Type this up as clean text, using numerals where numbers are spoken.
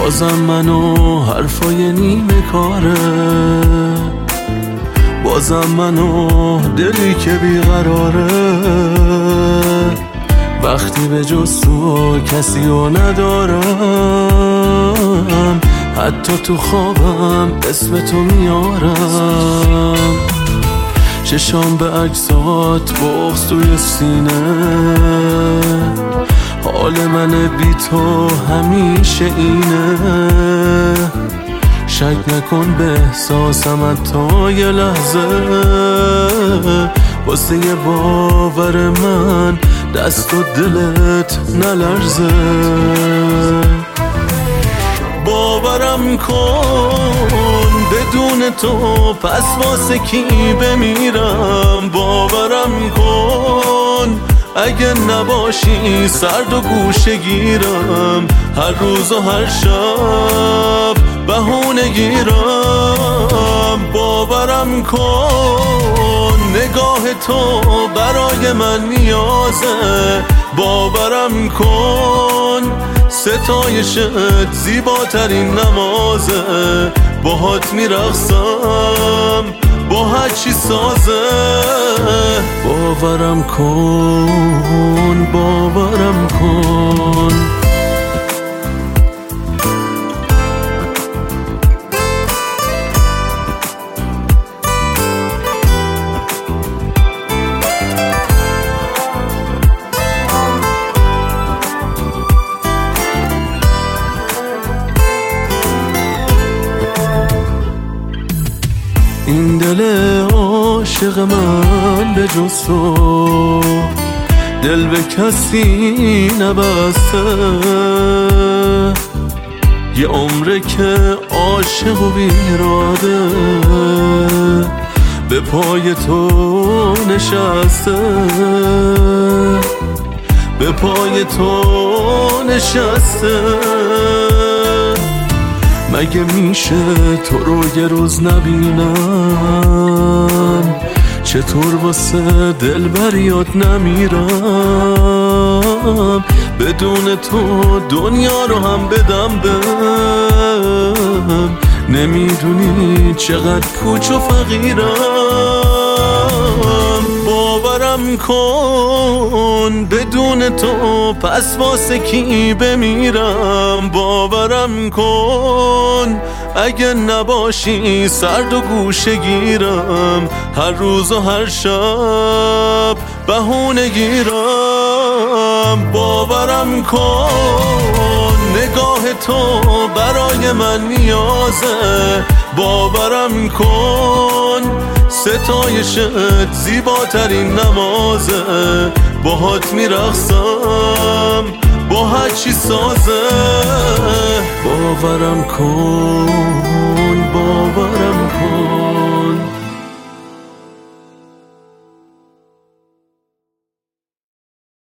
بازم منو حرفای نیمه کاره، بازم منو دلی که بیقراره. وقتی به جز تو کسی رو ندارم، حتی تو خوابم اسم تو میارم. چشام به عکسات بغض توی سینه، حال من بی تو همیشه اینه. شک نکن به احساسم حتی یه لحظه، واسه یه باور من دست و دلت نلرزه. باورم کن بدون تو پس واسه کی بمیرم. باورم کن اگه نباشی سرد و گوشه گیرم. هر روز و هر شب بهونه گیرم. باورم کن نگاه تو برای من نیازه. باورم کن ستایشت زیباترین نمازه. باهات میرقصم با هر چی سازه. باورم کن، باورم کن. این دل عاشق من به جز تو دل به کسی نبسته. یه عمره که عاشق و بیراده به پای تو نشسته. به پای تو نشسته. مگه میشه تو رو یه روز نبینم؟ چطور واسه دلبریات نمیرم؟ بدون تو دنیا رو هم بدم بهم. نمیدونی چقدر پوچ و فقیرم. باورم کن بدون تو پس واسه کی بمیرم. باورم کن اگه نباشی سرد و گوشه گیرم. هر روز و هر شب بهونه گیرم. باورم کن نگاه تو برای من نیازه. باورم کن ستایشت زیباترین نمازه. باهات میرقصم با هر چی سازه. باورم کن، باورم کن.